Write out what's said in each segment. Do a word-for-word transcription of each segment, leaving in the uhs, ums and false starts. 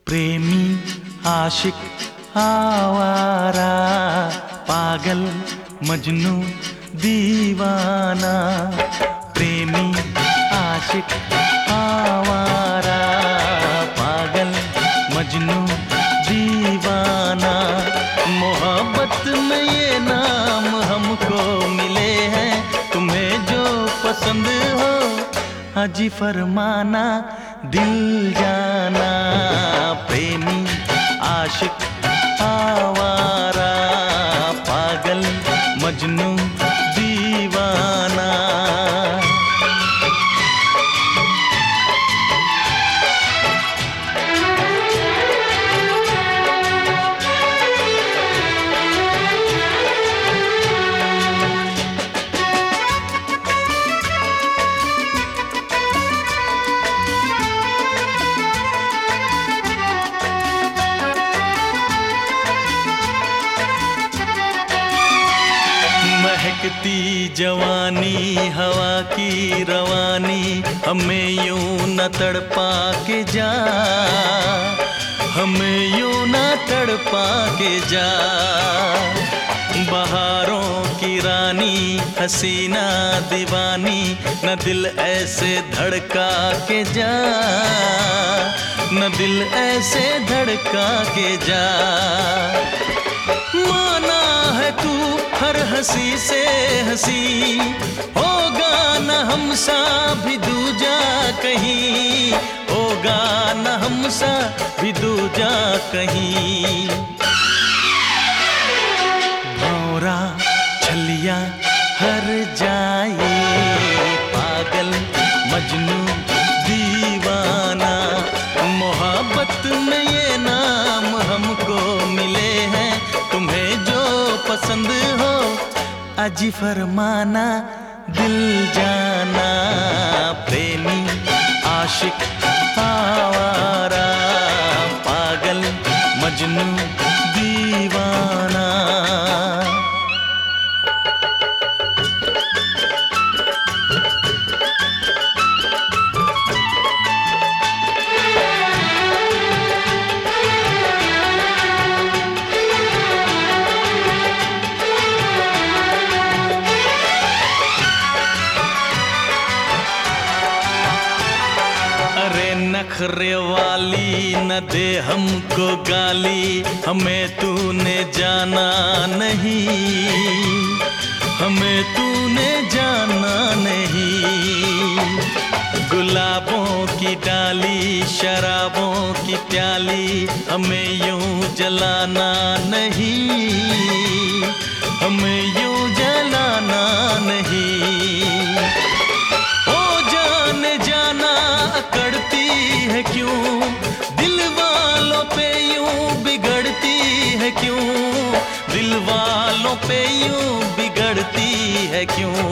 प्रेमी आशिक आवारा, पागल मजनू दीवाना। प्रेमी आशिक आवारा, पागल मजनू दीवाना। मोहब्बत में ये नाम हमको मिले हैं, तुम्हें जो पसंद हो हाजी फरमाना, दिल जाना। प्रेमी आशिक आवारा, पागल मजनू दीवाना। महकती जवानी हवा की रवानी, हमें यूं न तड़पा के जा, हमें यूं न तड़पा के जा। बहारों की रानी हसीना दीवानी, न दिल ऐसे धड़का के जा, न दिल ऐसे धड़का के जा। माना है तू हर हंसी से हंसी, होगा न हमसा भी दूजा कहीं, होगा न हमसा भी दूजा कहीं। भौरा छलिया हर जाए, पागल मजनू दीवाना। मोहब्बत में ये नाम हमको मिले हैं, तुम्हें जो पसंद हो अजी फरमाना, दिल जाना। प्रेमी आशिक आवारा, पागल मजनू दीवाना। नखरे वाली न दे हमको गाली, हमें तूने जाना नहीं, हमें तूने जाना नहीं। गुलाबों की डाली शराबों की प्याली, हमें यूं जलाना नहीं, हमें यूं जलाना नहीं। ओ जाने जाना अकड़ती है क्यों, दिल वालों पे यूं बिगड़ती है क्यों, दिल वालों पे यूं बिगड़ती है क्यों।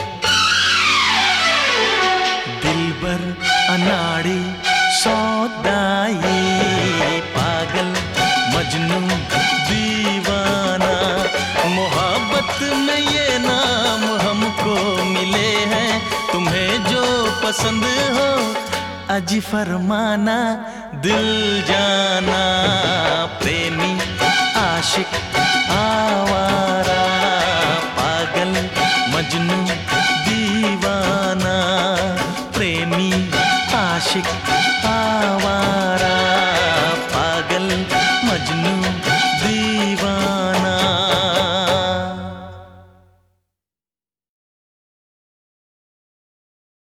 दिलबर अनाड़ी सौदाई, पागल मजनू दीवाना। मोहब्बत में ये नाम हमको मिले हैं, तुम्हें जो पसंद हो अजी फरमाना, दिल जाना। प्रेमी आशिक आवारा, पागल मजनू दीवाना। प्रेमी आशिक